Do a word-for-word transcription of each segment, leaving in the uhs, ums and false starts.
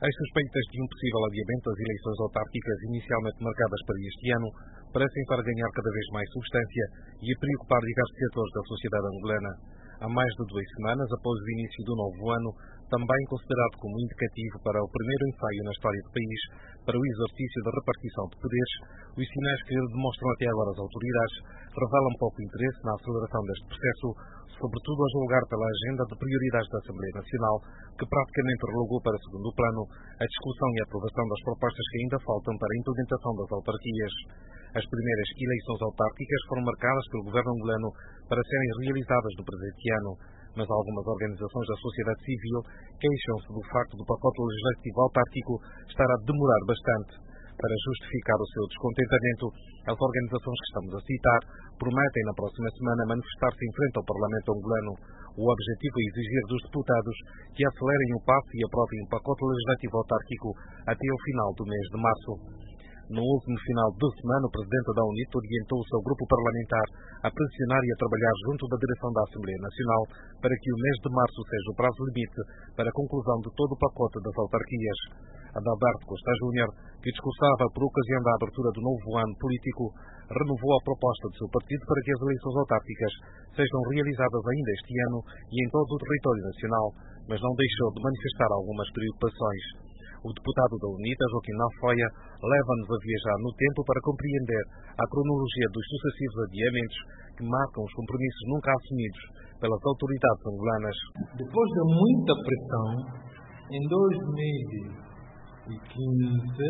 As suspeitas de um possível adiamento das eleições autárquicas inicialmente marcadas para este ano parecem estar a ganhar cada vez mais substância e a preocupar diversos setores da sociedade angolana. Há mais de duas semanas, após o início do novo ano, também considerado como indicativo para o primeiro ensaio na história do país para o exercício da repartição de poderes, os sinais que demonstram até agora as autoridades revelam pouco interesse na aceleração deste processo, sobretudo a julgar pela agenda de prioridades da Assembleia Nacional, que praticamente relegou para segundo plano a discussão e a aprovação das propostas que ainda faltam para a implementação das autarquias. As primeiras eleições autárquicas foram marcadas pelo governo angolano para serem realizadas no presente ano, mas algumas organizações da sociedade civil queixam-se do facto do pacote legislativo autárquico estar a demorar bastante. Para justificar o seu descontentamento, as organizações que estamos a citar prometem na próxima semana manifestar-se em frente ao Parlamento angolano. O objetivo é exigir dos deputados que acelerem o passo e aprovem um pacote legislativo autárquico até o final do mês de março. No último final de semana, o presidente da UNIT orientou o seu grupo parlamentar a pressionar e a trabalhar junto da direção da Assembleia Nacional para que o mês de março seja o prazo limite para a conclusão de todo o pacote das autarquias. Adalberto Costa Júnior, que discursava por ocasião da abertura do novo ano político, renovou a proposta do seu partido para que as eleições autárquicas sejam realizadas ainda este ano e em todo o território nacional, mas não deixou de manifestar algumas preocupações. O deputado da UNITA, Joaquim Nafoia, leva-nos a viajar no tempo para compreender a cronologia dos sucessivos adiamentos que marcam os compromissos nunca assumidos pelas autoridades angolanas. Depois de muita pressão, em dois mil e quinze,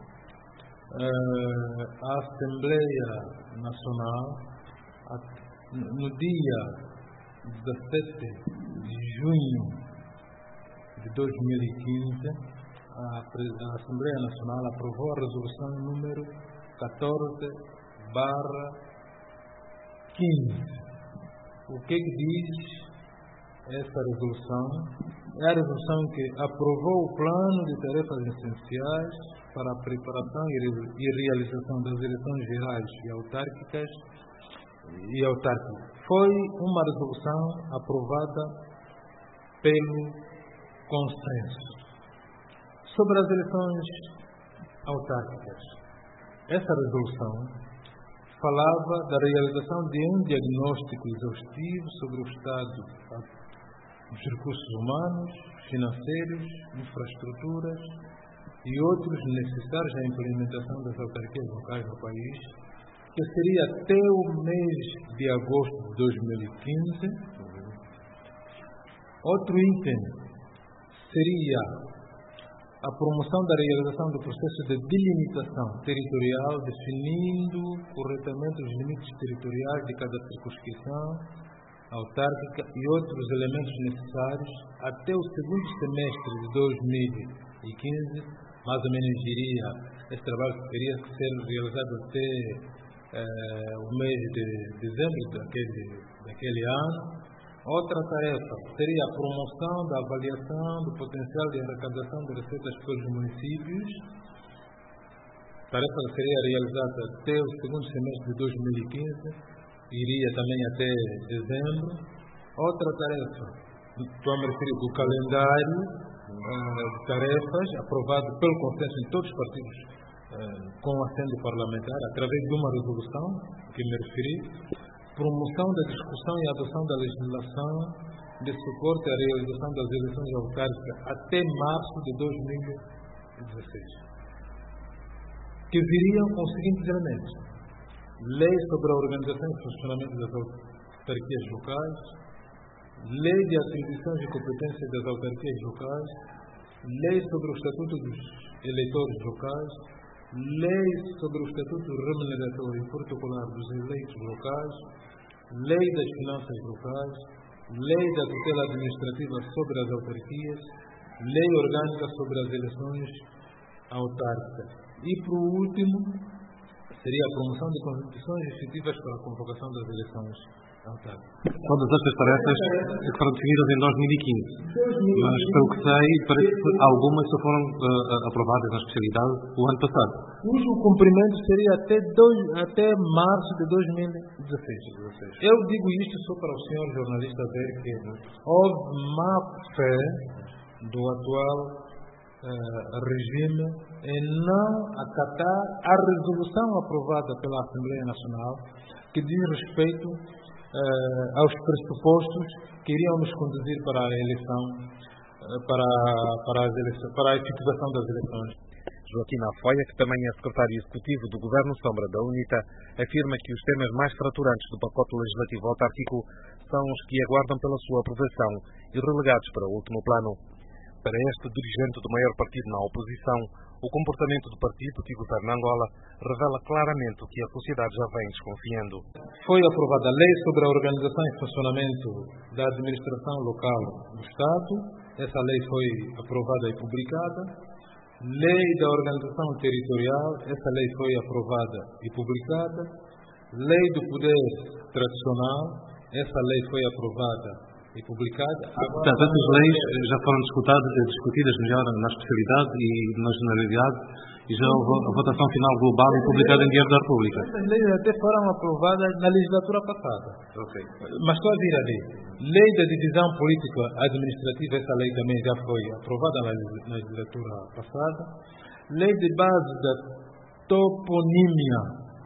a Assembleia Nacional, no dia dezassete de junho de dois mil e quinze, a Assembleia Nacional aprovou a resolução número catorze barra quinze. O que, que diz essa resolução? É a resolução que aprovou o plano de tarefas essenciais para a preparação e realização das eleições gerais e autárquicas e autárquicas. Foi uma resolução aprovada pelo consenso. Sobre as eleições autárquicas, essa resolução falava da realização de um diagnóstico exaustivo sobre o estado dos recursos humanos, financeiros, infraestruturas e outros necessários à implementação das autarquias locais no país, que seria até o mês de agosto de dois mil e quinze. Outro item seria a promoção da realização do processo de delimitação territorial, definindo corretamente os limites territoriais de cada circunscrição autárquica e outros elementos necessários até o segundo semestre de dois mil e quinze, mais ou menos diria, esse trabalho teria que ser realizado até eh, o mês de dezembro daquele, daquele ano. Outra tarefa seria a promoção da avaliação do potencial de arrecadação de receitas pelos municípios. A tarefa seria realizada até o segundo semestre de dois mil e quinze, iria também até dezembro. Outra tarefa, estou a me referir do calendário uh, de tarefas aprovado pelo consenso em todos os partidos uh, com assento parlamentar, através de uma resolução que me referi. Promoção da discussão e adoção da legislação de suporte à realização das eleições autárquicas até março de dois mil e dezesseis, que viriam com os seguintes elementos: lei sobre a organização e funcionamento das autarquias locais, lei de atribuições e competências das autarquias locais, lei sobre o estatuto dos eleitores locais, lei sobre o estatuto remuneratório e protocolar dos eleitos locais, lei das finanças locais, lei da tutela administrativa sobre as autarquias, lei orgânica sobre as eleições autárquicas. E, por último, seria a promoção de condições efetivas para a convocação das eleições autárquicas. Todas estas tarefas foram definidas em dois mil e quinze, mas, pelo que sei, parece que algumas só foram uh, aprovadas na especialidade o ano passado. Cujo cumprimento seria até, dois, até março de dois mil e dezesseis. Eu digo isto só para o senhor jornalista ver que houve má fé do atual uh, regime em não acatar a resolução aprovada pela Assembleia Nacional que diz respeito uh, aos pressupostos que iriam nos conduzir para a eleição, uh, para, para, as eleições, para a efetivação das eleições. Joaquim Afoia, que também é secretário executivo do Governo Sombra da UNITA, afirma que os temas mais fraturantes do pacote legislativo autárquico são os que aguardam pela sua aprovação e relegados para o último plano. Para este dirigente do maior partido na oposição, o comportamento do partido que governa Angola revela claramente o que a sociedade já vem desconfiando. Foi aprovada a Lei sobre a Organização e Funcionamento da Administração Local do Estado. Essa lei foi aprovada e publicada. Lei da Organização Territorial, essa lei foi aprovada e publicada. Lei do Poder Tradicional, essa lei foi aprovada e publicada. Agora, portanto, essas leis já foram discutidas, discutidas melhor na especialidade e na generalidade e já houve a votação final global e publicada em Diário da República. Essas leis até foram aprovadas na legislatura passada. Okay. Mas estou a vir ali. Lei da Divisão Política Administrativa, essa lei também já foi aprovada na legislatura passada. Lei de base da toponímia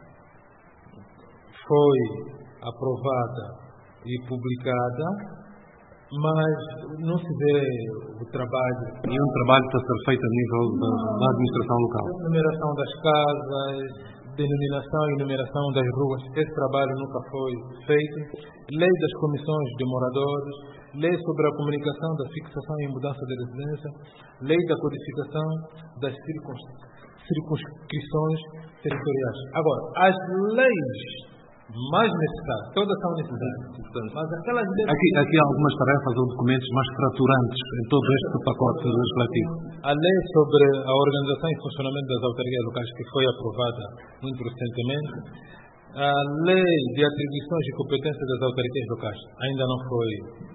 foi aprovada e publicada, mas não se vê o trabalho. E um trabalho está a ser feito a nível da, da administração local. Numeração das casas, denominação e numeração das ruas, esse trabalho nunca foi feito. Lei das comissões de moradores, lei sobre a comunicação da fixação e mudança de residência, lei da codificação das circunscrições territoriais. Agora, as leis mais necessárias, todas são necessárias, mas aquelas leis... Aqui, aqui há algumas tarefas ou documentos mais fraturantes em todo este pacote legislativo. A lei sobre a organização e funcionamento das autarquias locais, que foi aprovada muito recentemente, a lei de atribuições e competências das autarquias locais ainda não foi,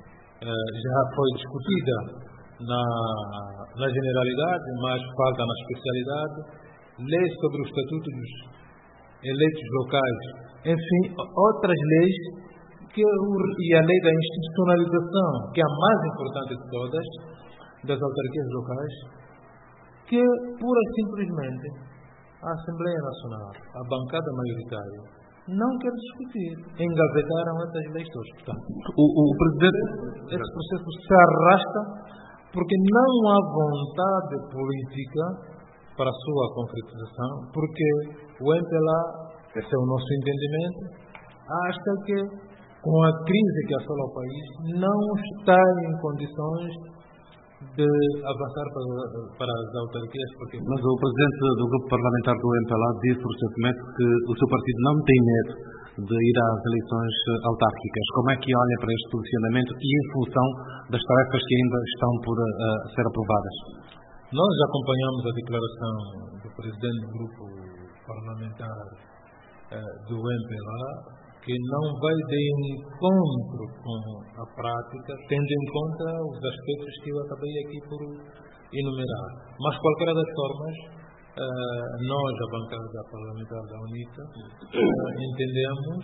já foi discutida na, na generalidade, mas falta na especialidade. Lei sobre o estatuto dos eleitos locais, enfim, outras leis que, e a lei da institucionalização, que é a mais importante de todas, das autarquias locais, que pura e simplesmente a Assembleia Nacional, a bancada maioritária, não quer discutir. Engavetaram essas leis todas. Portanto, o, o Presidente... Esse processo se arrasta porque não há vontade política para a sua concretização, porque o M P L A, esse é o nosso entendimento, acha que com a crise que assola o país não está em condições de avançar para, para as autarquias. Porque... Mas o Presidente do Grupo Parlamentar do M P L A disse recentemente que o seu partido não tem medo de ir às eleições autárquicas. Como é que olha para este posicionamento e em função das tarefas que ainda estão por uh, ser aprovadas? Nós acompanhamos a declaração do Presidente do Grupo Parlamentar uh, do M P L A, que não vai de encontro com a prática, tendo em conta os aspectos que eu acabei aqui por enumerar. Mas, qualquer das formas, uh, nós, a bancada parlamentar da UNITA, uh, entendemos,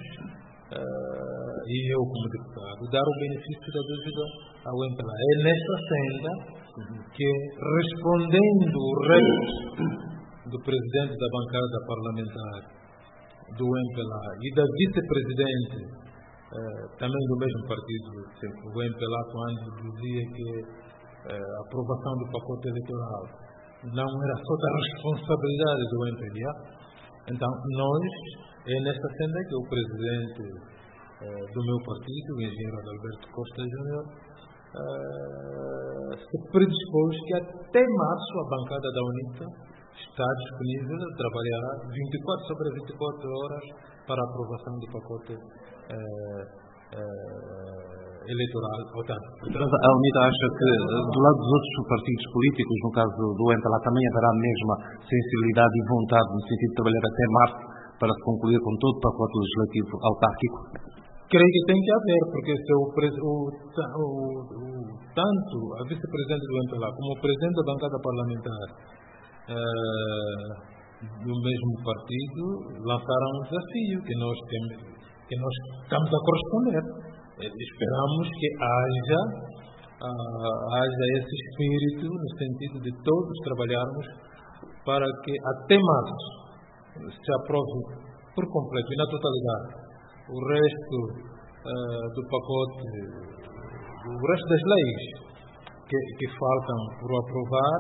uh, e eu como deputado, dar o benefício da dúvida ao M P L A. É nesta senda que, respondendo o reto do Presidente da bancada parlamentar do M P L A e da vice-presidente eh, também do mesmo partido, o M P L A, quando dizia que eh, a aprovação do pacote eleitoral não era só da responsabilidade do M P L A. Então, nós, é nesta senda que o presidente eh, do meu partido, o engenheiro Adalberto Costa Júnior, eh, se predispôs que até março a bancada da UNITA está disponível a trabalhar vinte e quatro sobre vinte e quatro horas para a aprovação do pacote eh, eh, eleitoral autárquico. A UNITA acha que, do lado dos outros partidos políticos, no caso do M P L A, também haverá a mesma sensibilidade e vontade no sentido de trabalhar até março para se concluir com todo o pacote legislativo autárquico? Creio que tem que haver, porque se o, o, o, o, tanto a vice-presidente do M P L A como o presidente da bancada parlamentar Uh, do mesmo partido lançaram um desafio que nós, temos, que nós estamos a corresponder. Esperamos que haja uh, haja esse espírito no sentido de todos trabalharmos para que até março se aprove por completo e na totalidade o resto uh, do pacote, o resto das leis que, que faltam por aprovar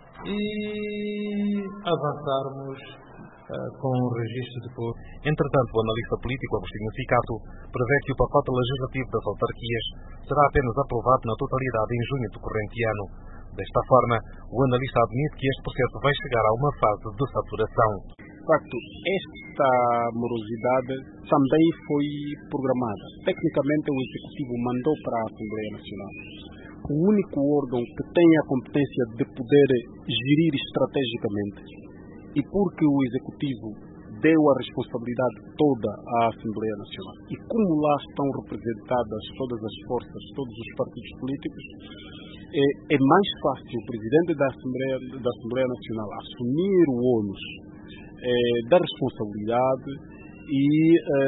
e avançarmos uh, com o registro de povo. Entretanto, o analista político Agostinho Cicato prevê que o pacote legislativo das autarquias será apenas aprovado na totalidade em junho do corrente ano. Desta forma, o analista admite que este processo vai chegar a uma fase de saturação. De facto, esta morosidade também foi programada. Tecnicamente, o Executivo mandou para a Assembleia Nacional. O único órgão que tem a competência de poder gerir estrategicamente, e porque o Executivo deu a responsabilidade toda à Assembleia Nacional, e como lá estão representadas todas as forças, todos os partidos políticos, é, é mais fácil o Presidente da Assembleia, da Assembleia Nacional assumir o ônus é, da responsabilidade e é,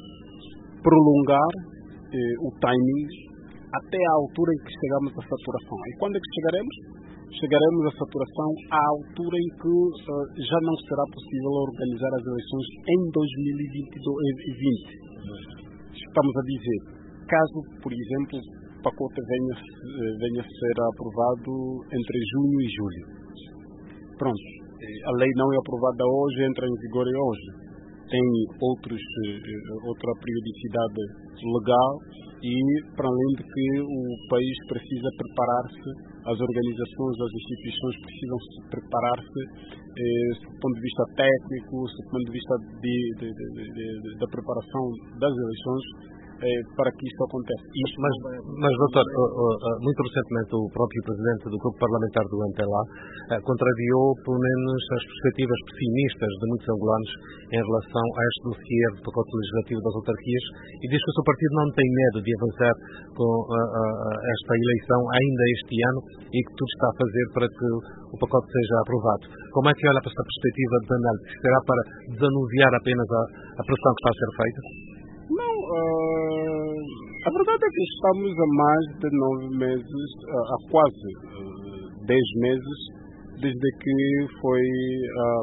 prolongar é, o timing até à altura em que chegamos à saturação. E quando é que chegaremos? Chegaremos à saturação à altura em que uh, já não será possível organizar as eleições em dois mil e vinte. Estamos a dizer, caso, por exemplo, o pacote venha, venha a ser aprovado entre junho e julho. Pronto, a lei não é aprovada hoje, entra em vigor hoje. Tem outros, outra periodicidade legal e, para além de que o país precisa preparar-se, as organizações, as instituições precisam se preparar-se eh, do ponto de vista técnico, do ponto de vista de, de, de, de, de, da preparação das eleições, eh, para que isso aconteça. Mas, mas, mas doutor, muito recentemente o próprio presidente do grupo parlamentar do M P L A contrariou pelo menos as perspectivas pessimistas de muitos angolanos em relação a este dossiê do pacote legislativo das autarquias e diz que o seu partido não tem medo de avançar com uh, uh, esta eleição ainda este ano e que tudo está a fazer para que o pacote seja aprovado. Como é que olha para esta perspectiva de análise? Será para desanuviar apenas a, a pressão que está a ser feita? Não, uh, a verdade é que estamos a mais de nove meses, uh, há quase uh, dez meses, desde que foi uh,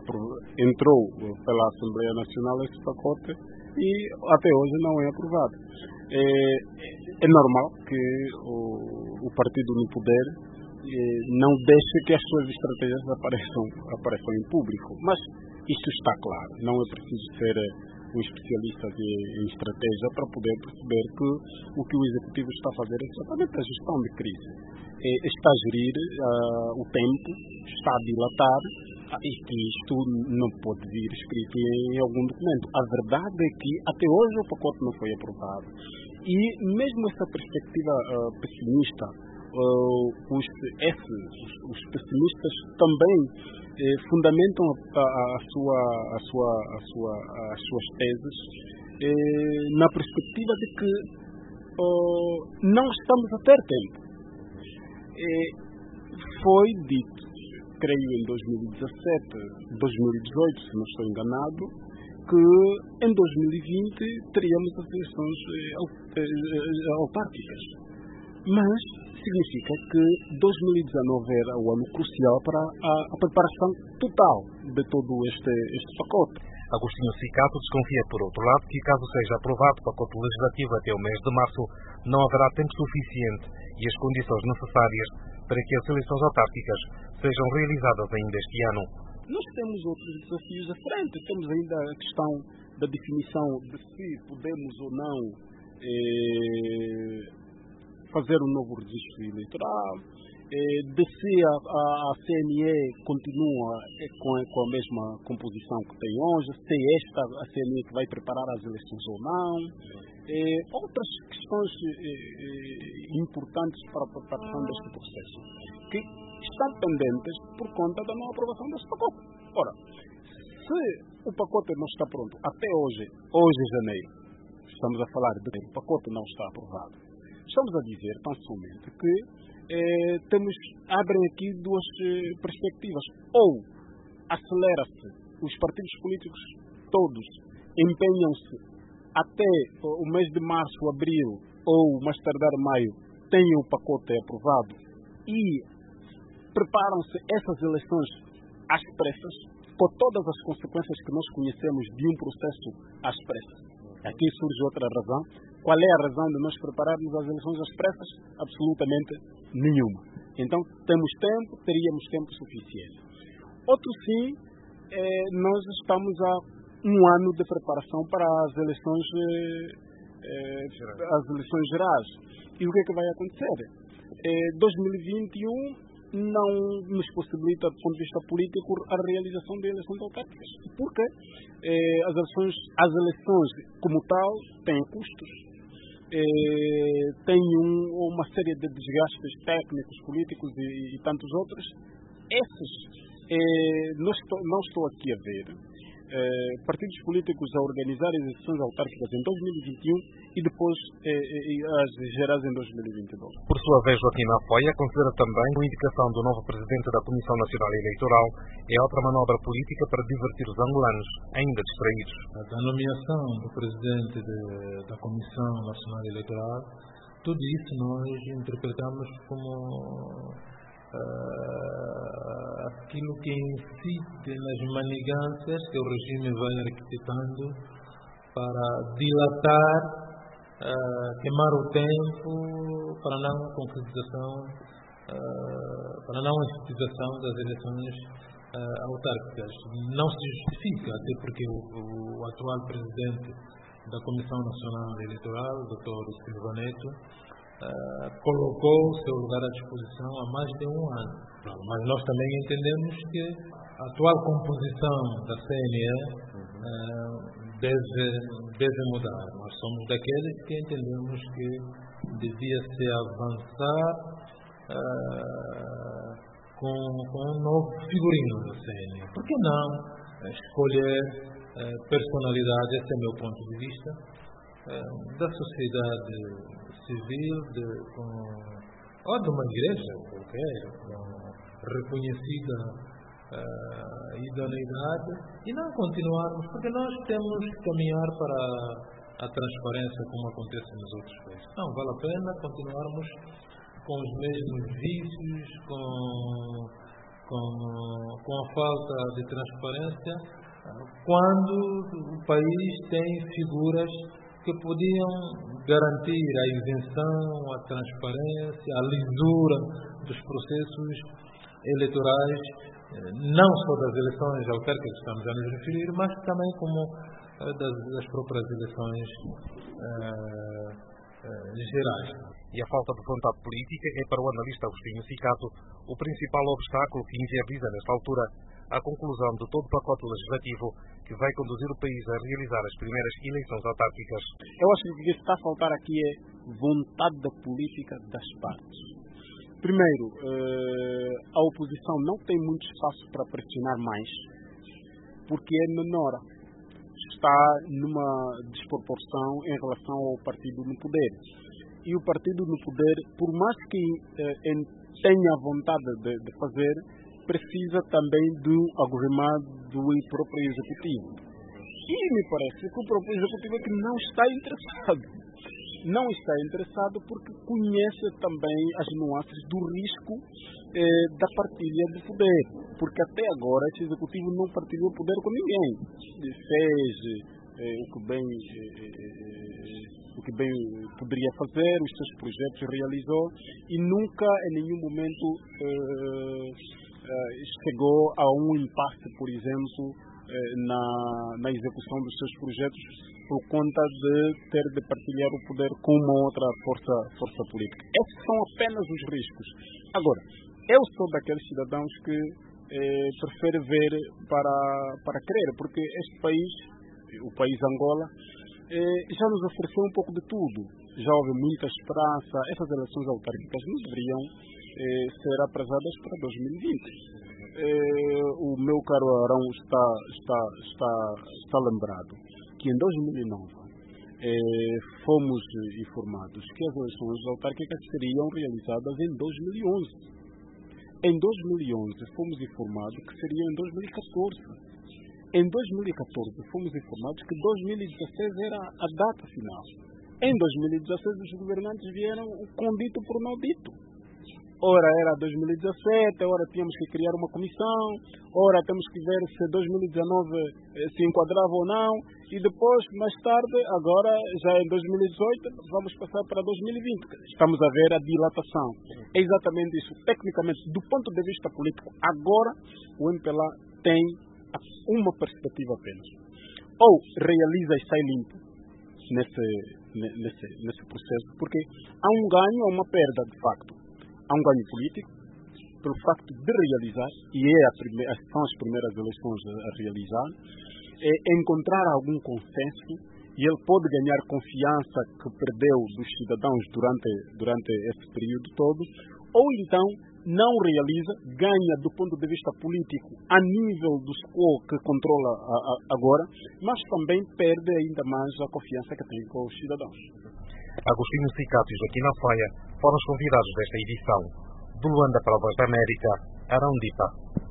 entrou pela Assembleia Nacional esse pacote e até hoje não é aprovado. É, é normal que o, o partido no poder eh, não deixe que as suas estratégias apareçam, apareçam em público, mas isto está claro, não é preciso ser um especialista em estratégia para poder perceber que o que o Executivo está a fazer é exatamente a gestão de crise. É, está a gerir uh, o tempo, está a dilatar, uh, e que isto não pode vir escrito em, em algum documento. A verdade é que até hoje o pacote não foi aprovado. E mesmo essa perspectiva uh, pessimista, uh, os, esse, os, os pessimistas também eh, fundamentam a, a, a sua, a sua, a sua, as suas teses eh, na perspectiva de que uh, não estamos a ter tempo. Eh, foi dito, creio em dois mil e dezassete, dois mil e dezoito, se não estou enganado, que em dois mil e vinte teríamos as eleições eh, autárquicas. Mas significa que dois mil e dezanove era o ano crucial para a, a preparação total de todo este, este pacote. Agostinho Cicato desconfia, por outro lado, que caso seja aprovado o pacote legislativo até o mês de março, não haverá tempo suficiente e as condições necessárias para que as eleições autárquicas sejam realizadas ainda este ano. Nós temos outros desafios à frente. Temos ainda a questão da definição de se podemos ou não eh, fazer um novo registro eleitoral, eh, de se a, a, a C N E continua com a, com a mesma composição que tem hoje, se é esta a C N E que vai preparar as eleições ou não. Eh, outras questões eh, importantes para a preparação deste processo, que estão pendentes por conta da não aprovação deste pacote. Ora, se o pacote não está pronto até hoje, hoje é janeiro, estamos a falar de que o pacote não está aprovado, estamos a dizer tão somente que eh, temos, abrem aqui duas eh, perspectivas. Ou acelera-se, os partidos políticos todos empenham-se até o mês de março, abril ou mais tardar maio têm o pacote aprovado e preparam-se essas eleições às pressas, com todas as consequências que nós conhecemos de um processo às pressas. Aqui surge outra razão. Qual é a razão de nós prepararmos as eleições às pressas? Absolutamente nenhuma. Então, temos tempo, teríamos tempo suficiente. Outro sim, é, nós estamos há um ano de preparação para as eleições, é, as eleições gerais. E o que é que vai acontecer? É, dois mil e vinte e um não nos possibilita, do ponto de vista político, a realização de eleições autárquicas. Porque é, as, eleições, as eleições, como tal, têm custos. Eh, tem um, uma série de desgastes técnicos, políticos e, e tantos outros. Esses, eh, não, estou, não estou aqui a ver eh, partidos políticos a organizar eleições autárquicas em dois mil e vinte e um e depois eh, as gerais em dois mil e vinte e dois. Por sua vez, Joaquim Afoia considera também a indicação do novo presidente da Comissão Nacional Eleitoral é outra manobra política para divertir os angolanos, ainda distraídos. A nomeação do presidente de, da Comissão Nacional Eleitoral, tudo isso nós interpretamos como uh, aquilo que incide nas manigâncias que o regime vai arquitetando para dilatar, uh, queimar o tempo para não concretização, uh, para não instituição das eleições uh, autárquicas. Não se justifica, até porque o, o atual presidente da Comissão Nacional Eleitoral, o doutor Silva Neto, uh, colocou o seu lugar à disposição há mais de um ano. Mas nós também entendemos que a atual composição da C N E uh, deve, deve mudar. Nós somos daqueles que entendemos que devia-se avançar uh, com, com um novo figurino da C N E. Por que não escolher personalidade, esse é o meu ponto de vista, da sociedade civil, de, com, ou de uma igreja qualquer, com reconhecida uh, idoneidade, e não continuarmos, porque nós temos que caminhar para a transparência como acontece nos outros países. Não vale a pena continuarmos com os mesmos vícios, com, com, com a falta de transparência, quando o país tem figuras que podiam garantir a isenção, a transparência, a lisura dos processos eleitorais, não só das eleições autárquicas que estamos a nos referir, mas também como das, das próprias eleições uh, uh, gerais. E a falta de vontade política é, para o analista Agostinho Cicato, o principal obstáculo que inviabiliza, nesta altura, a conclusão de todo o pacote legislativo que vai conduzir o país a realizar as primeiras eleições autárquicas. Eu acho que o que está a faltar aqui é vontade da política das partes. Primeiro, a oposição não tem muito espaço para pressionar mais, porque é menor. Está numa desproporção em relação ao partido no poder. E o partido no poder, por mais que tenha vontade de, de fazer, precisa também do agregado do próprio executivo. E me parece que o próprio executivo é que não está interessado. Não está interessado porque conhece também as nuances do risco eh, da partilha de poder. Porque até agora esse executivo não partilhou poder com ninguém. Fez eh, o que bem, eh, o que bem poderia fazer, os seus projetos realizou e nunca em nenhum momento eh, Uh, chegou a um impasse, por exemplo, uh, na, na execução dos seus projetos por conta de ter de partilhar o poder com uma outra força, força política. Esses são apenas os riscos. Agora, eu sou daqueles cidadãos que eh, prefere ver para, para crer, porque este país, o país Angola, eh, já nos ofereceu um pouco de tudo. Já houve muita esperança. Essas eleições autárquicas não deveriam Eh, ser aprazadas para dois mil e vinte. Eh, o meu caro Arão está, está, está, está lembrado que em dois mil e nove eh, fomos informados que as eleições autárquicas seriam realizadas em dois mil e onze. Em dois mil e onze fomos informados que seriam em dois mil e catorze. Em dois mil e catorze fomos informados que dois mil e dezesseis era a data final. Em dois mil e dezasseis, os governantes vieram com dito por não dito. Ora era dois mil e dezassete, ora tínhamos que criar uma comissão, ora temos que ver se dois mil e dezenove se enquadrava ou não, e depois, mais tarde, agora já em dois mil e dezoito, vamos passar para dois mil e vinte. Estamos a ver a dilatação. É exatamente isso. Tecnicamente, do ponto de vista político, agora o M P L A tem uma perspectiva apenas. Ou realiza e sai limpo nesse, nesse, nesse processo, porque há um ganho ou uma perda, de facto. Há um ganho político pelo facto de realizar, e é a primeira, são as primeiras eleições a realizar, é encontrar algum consenso, e ele pode ganhar confiança que perdeu dos cidadãos durante, durante esse período todo, ou então não realiza, ganha do ponto de vista político a nível do squad que controla a, a, agora, mas também perde ainda mais a confiança que tem com os cidadãos. Agostinho Cicato e Joaquim Alfaia foram os convidados desta edição. Do Luanda para a Voz da América, Arão Dipa.